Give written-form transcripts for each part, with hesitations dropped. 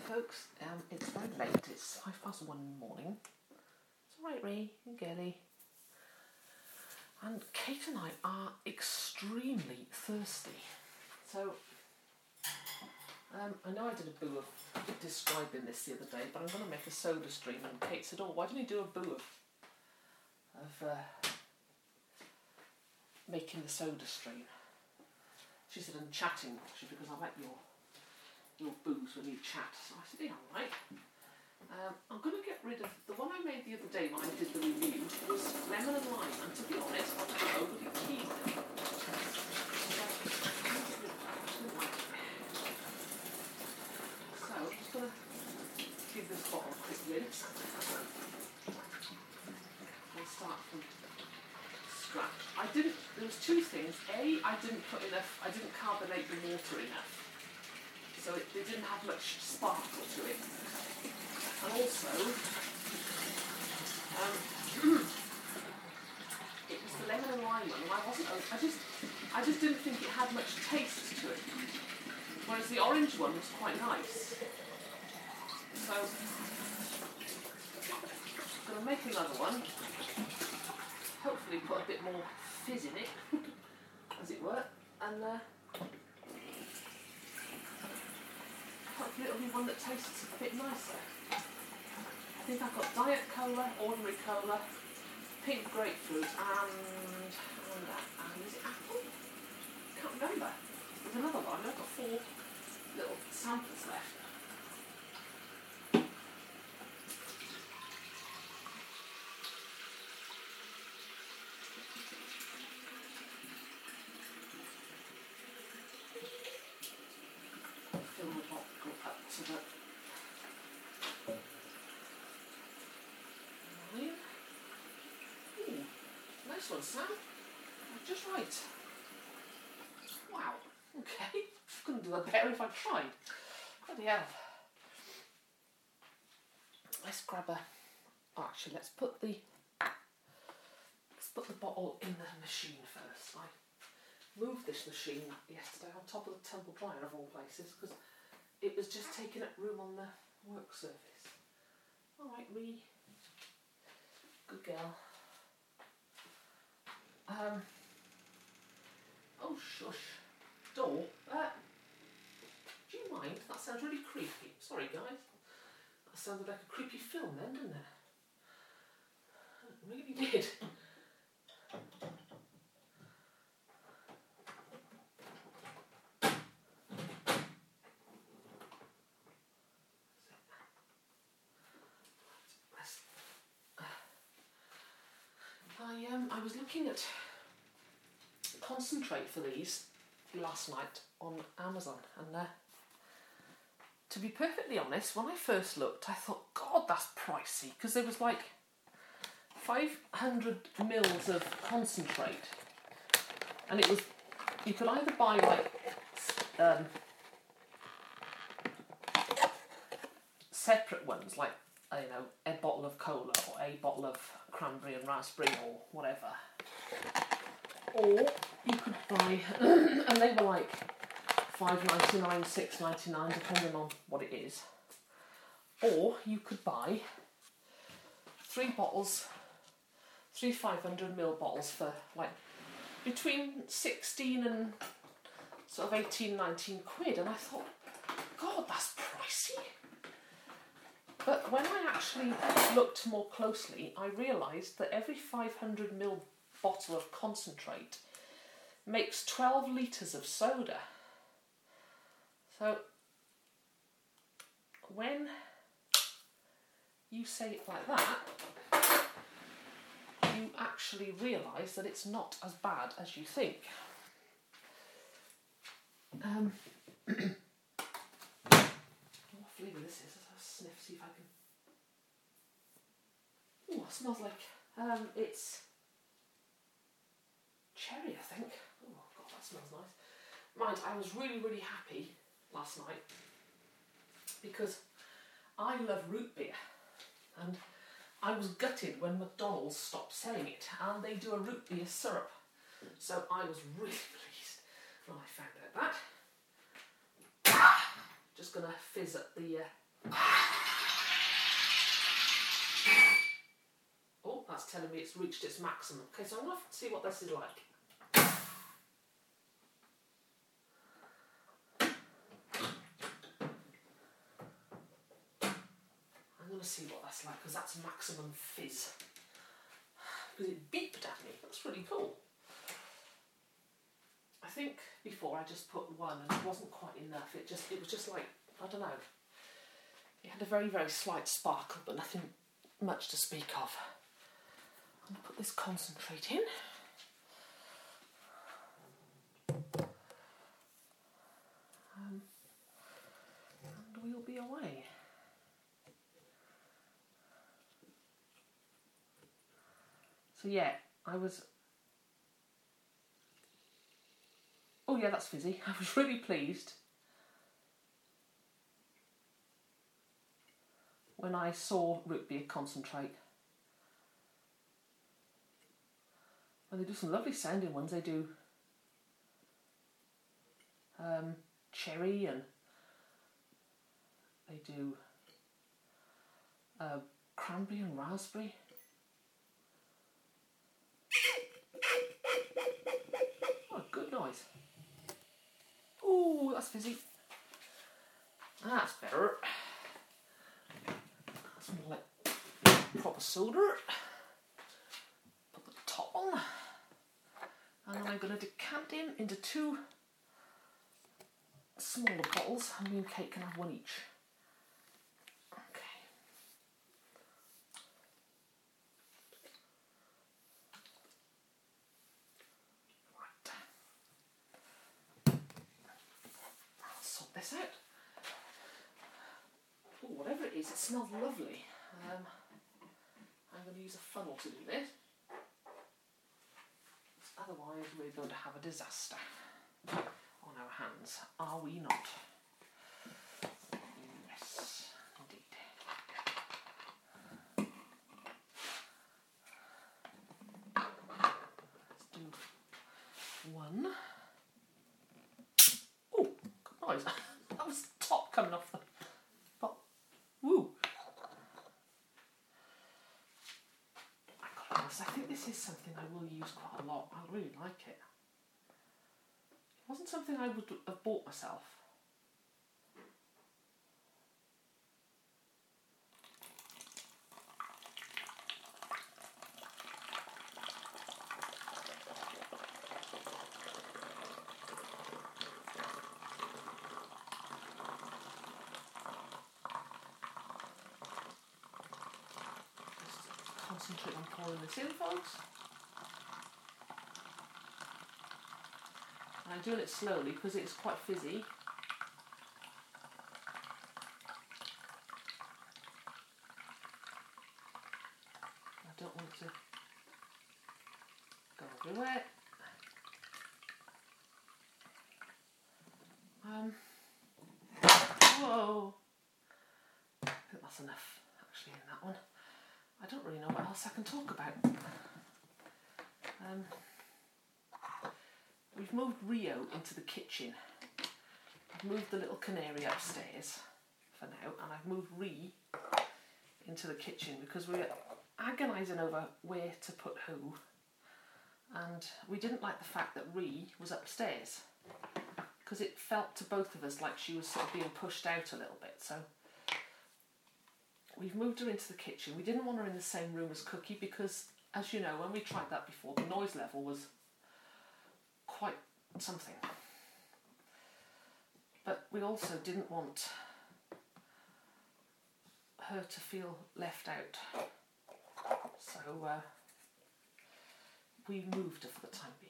folks. It's very late. It's 1:05 in the morning. It's all right, Ray and Gelly. And Kate and I are extremely thirsty. So, I know I did a boo of describing this the other day, but I'm going to make a soda stream. And Kate said, "Oh, why don't you do a boo of making the soda stream?" She said, "I'm chatting, actually, because I like your boos when you chat." So I said, "Yeah, all right." I'm going to get rid of the one I made the other day when I did the review. Was lemon and lime, and to be honest, I was overly keen on it. So I'm just going to give this bottle a quick rinse. We'll start from scratch. There was two things. A, I didn't carbonate the water enough. So it didn't have much sparkle to it. And also, it was the lemon and lime one, and I just didn't think it had much taste to it. Whereas the orange one was quite nice. So, I'm going to make another one. Hopefully put a bit more fizz in it, as it were, and hopefully it'll be one that tastes a bit nicer. I think I've got Diet Cola, ordinary cola, pink grapefruit, and is it apple? Can't remember. There's another one. I've got 4 little samples left. Fill the bottle up to the nice one, Sam. Just right. Wow. Okay. Couldn't do that better if I tried. Bloody hell. Let's grab a. Oh, actually, let's put the bottle in the machine first. I moved this machine yesterday on top of the tumble dryer of all places because it was just taking up room on the work surface. All right, Ree. Good girl. Oh shush. Door. Do you mind? That sounds really creepy. Sorry guys. That sounded like a creepy film then, didn't it? It really did. I was looking at concentrate for these last night on Amazon, and to be perfectly honest, when I first looked I thought, God, that's pricey, because there was like 500 mils of concentrate, and it was, you could either buy like separate ones, like a bottle of cola or a bottle of cranberry and raspberry or whatever, or you could buy and they were like $5.99, $6.99 depending on what it is, or you could buy 3 500ml bottles for like between 16 and sort of 18, 19 quid, and I thought, God, that's pricey. But when I actually looked more closely, I realised that every 500ml bottle of concentrate makes 12 litres of soda. So, when you say it like that, you actually realise that it's not as bad as you think. What flavour this is? Let's sniff, see if I can. Oh, it smells like it's cherry, I think. Oh God, that smells nice. Mind, I was really, really happy last night because I love root beer, and I was gutted when McDonald's stopped selling it, and they do a root beer syrup. So I was really pleased when I found out that. Just going to fizz up the Oh, that's telling me it's reached its maximum. Okay, so I'm going to see what this is like. I'm going to see what that's like, because that's maximum fizz. Because it beeped at me. That's really cool. I think before I just put one and it wasn't quite enough. It was just like, I don't know. It had a very, very slight sparkle, but nothing much to speak of. I'm going to put this concentrate in. And we'll be away. So yeah, oh yeah, that's fizzy. I was really pleased when I saw root beer concentrate. And they do some lovely sounding ones. They do cherry, and they do cranberry and raspberry. Oh, good noise. Oh, that's fizzy. That's better. That's more like proper soda. Put the top on. And then I'm going to decant him into 2 smaller bottles, and me and Kate can have one each. Okay. Right. I'll sort this out. Oh, whatever it is, it smells lovely. I'm going to use a funnel to do this. Otherwise, we're going to have a disaster on our hands, are we not? Yes, indeed. Let's do 1. Oh, good noise. That was top coming off the pot. Woo! I think this is something I will use quite a lot. I really like it. It wasn't something I would have bought myself. Just concentrate on pouring this in, folks. And I'm doing it slowly because it's quite fizzy. I don't want it to go everywhere. Whoa! I think that's enough, actually, in that one. I don't really know what else I can talk about. We've moved Rio into the kitchen. I've moved the little canary upstairs for now, and I've moved Ree into the kitchen because we were agonising over where to put who, and we didn't like the fact that Ree was upstairs because it felt to both of us like she was sort of being pushed out a little bit. So we've moved her into the kitchen. We didn't want her in the same room as Cookie because, as you know, when we tried that before, the noise level was quite something. But we also didn't want her to feel left out. So we moved her for the time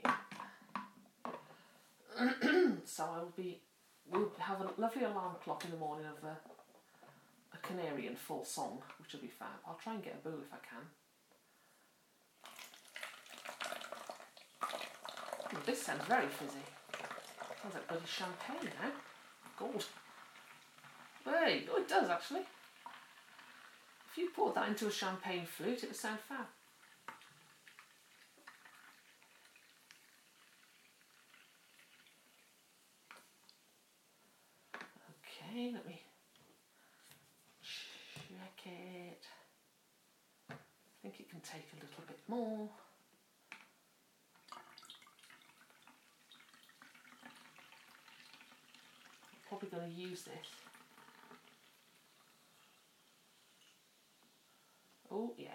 being. So we'll have a lovely alarm clock in the morning of a canary in full song, which will be fab. I'll try and get a bowl if I can. Oh, this sounds very fizzy. Sounds like bloody champagne now. God. Hey, oh, it does actually. If you poured that into a champagne flute, it would sound fab. Okay, let me like it. I think it can take a little bit more. I'm probably going to use this. Oh, yeah.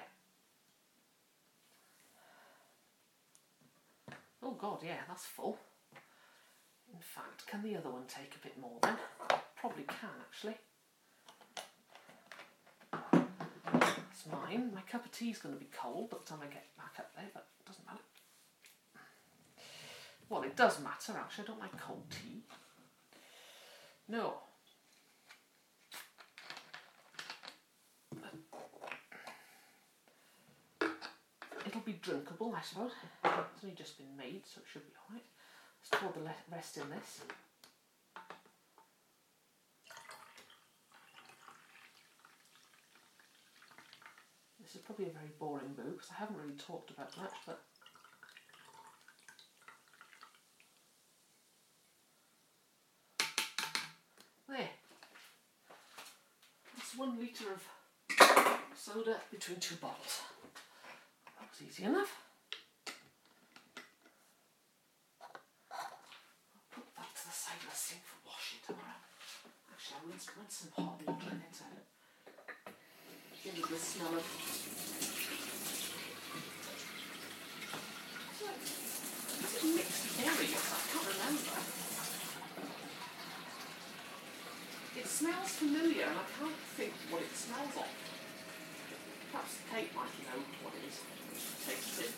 Oh, God, yeah, that's full. In fact, can the other one take a bit more then? Probably can, actually. It's mine. My cup of tea's going to be cold by the time I get back up there, but it doesn't matter. Well, it does matter, actually. I don't like cold tea. No. It'll be drinkable, I suppose. It's only just been made, so it should be alright. Let's pour the rest in this. This is probably a very boring boo, because I haven't really talked about much, but... There. That's 1 litre of soda between 2 bottles. That was easy enough. I'll put that to the side of the sink for washing tomorrow. Actually, I'll rinse some hot water in it to give it the smell of... Is it mixed berries? I can't remember. It smells familiar and I can't think what it smells of. Perhaps Kate might know what it is. Taste it.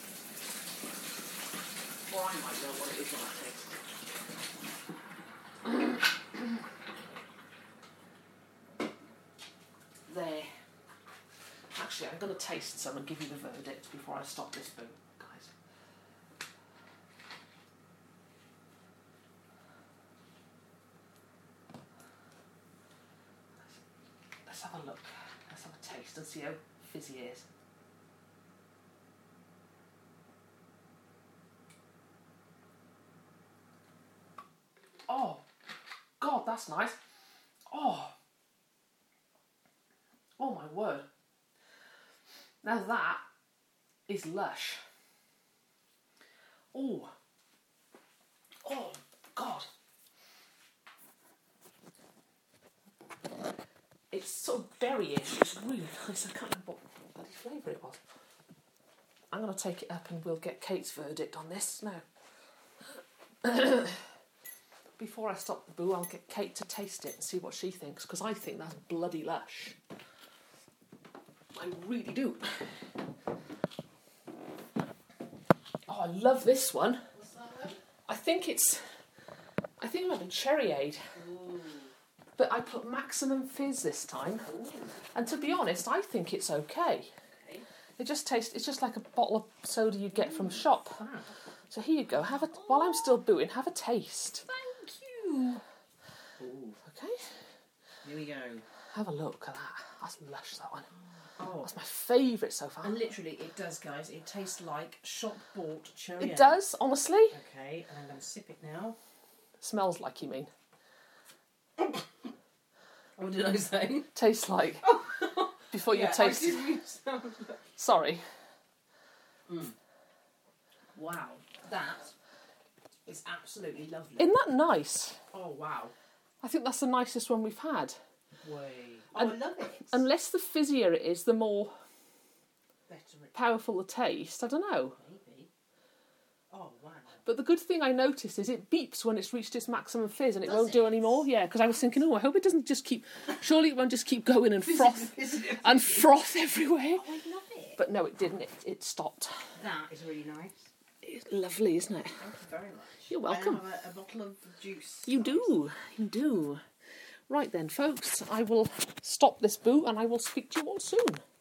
Or I might know what it is when I taste it. There. Actually, I'm going to taste some and give you the verdict before I stop this boo, guys. Let's have a look. Let's have a taste and see how fizzy it is. Oh, God, that's nice. Oh my word. Now that is lush. Oh God. It's sort of berry-ish. It's really nice. I can't remember what bloody flavour it was. I'm going to take it up and we'll get Kate's verdict on this now. Before I stop the boo, I'll get Kate to taste it and see what she thinks, because I think that's bloody lush. I really do. Oh, I love this one. What's that one? I think I'm having Cherryade. Ooh. But I put maximum fizz this time. Ooh. And to be honest, I think it's okay. Okay. It just tastes, it's just like a bottle of soda you'd get from a shop. Fab. So here you go, while I'm still booing, have a taste. Thank you. Ooh. Okay? Here we go. Have a look at that. That's lush, that one. Oh. That's my favourite so far. And literally, it does, guys. It tastes like shop-bought cherry. It does, honestly. Okay, and I'm going to sip it now. Smells like, you mean. What did I say? Tastes like. Before you taste it. Sorry. Wow, that is absolutely lovely. Isn't that nice? Oh, wow. I think that's the nicest one we've had. Way. Oh, And- I love it. Unless the fizzier it is, the more Better it powerful the taste. I don't know. maybe. Oh, wow. But the good thing I noticed is it beeps when it's reached its maximum fizz and it Does won't do it? any more. Yeah, because I was thinking, I hope it doesn't just keep... Surely it won't just keep going and froth everywhere. Oh, I love it. But no, it didn't. It stopped. That is really nice. It's lovely, isn't it? Thank you very much. You're welcome. I have a bottle of juice. You do. You do. Right then, folks, I will stop this boo and I will speak to you all soon.